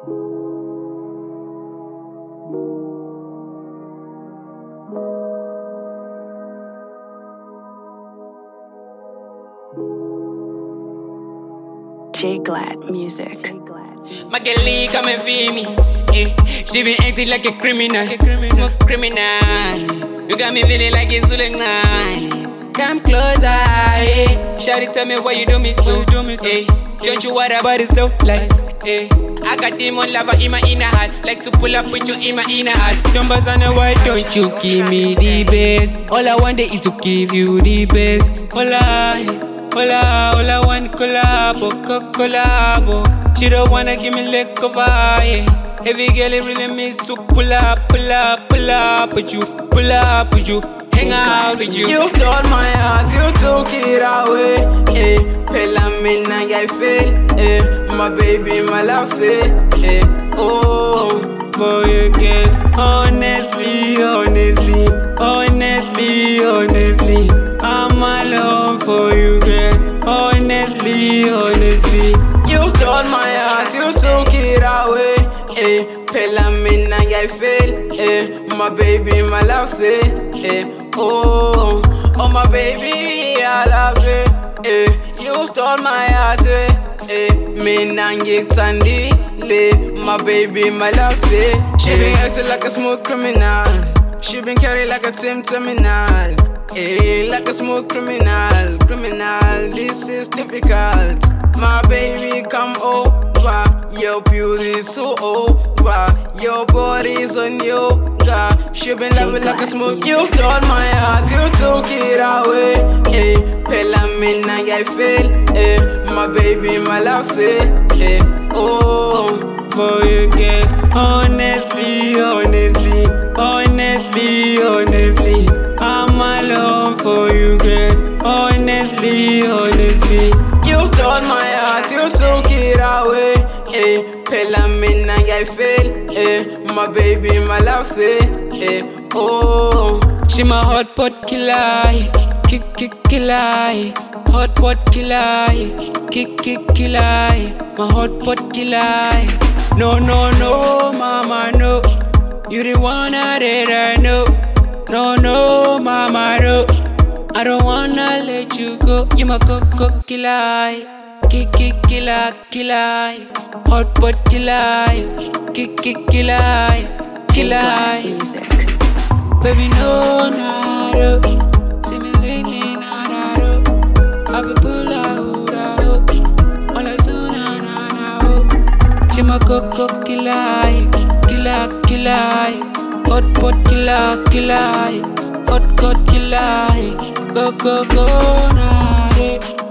J Glad Music. My girlie come and feel me. She been acting like a criminal. You got me feeling like it's Suleimani. Come closer, Shawty, tell me why you do me so. Don't you worry about this low life. I got demon lover in my inner heart. Like to pull up with you in my inner heart. Jumbers on the white, don't you give me the best. All I want is to give you the best. All I want collabo. She don't wanna give me lick of eye. Every girl it really means to pull up with you, hang out with you. You stole my heart, you took it away. Pela mina I feel, my baby, my love, oh. For you girl, honestly, I'm alone for you girl. Honestly, you stole my heart, you took it away. Pela mina I feel, my baby, my love, oh my baby, I love it. You stole my heart, me nangi tandi le, my baby, my love. She been acting like a smooth criminal. She been carried like a terminal. Like a smooth criminal. This is difficult. My baby, come over. Your beauty so over. Your body's on yoga. She been loving like a smooth. You stole my heart, you took it away. Pela mina I feel, my baby, my love, oh. For you girl, honestly, I'm alone for you girl. Honestly, you stole my heart, you took it away. Pela mina I feel, my baby, my love, oh. She my hot pot killer, killer. Hot pot killer, killer. My hot pot killer. No, mama, no. You the one that I know. No, mama, no. I don't wanna let you go. You my coco killer, killer. Hot pot killer, killer. Music. Baby, no, see me lately, nada. I be pull out, all I do, na. She my coco killer. Hot pot killer. Hot pot killer. Go, na.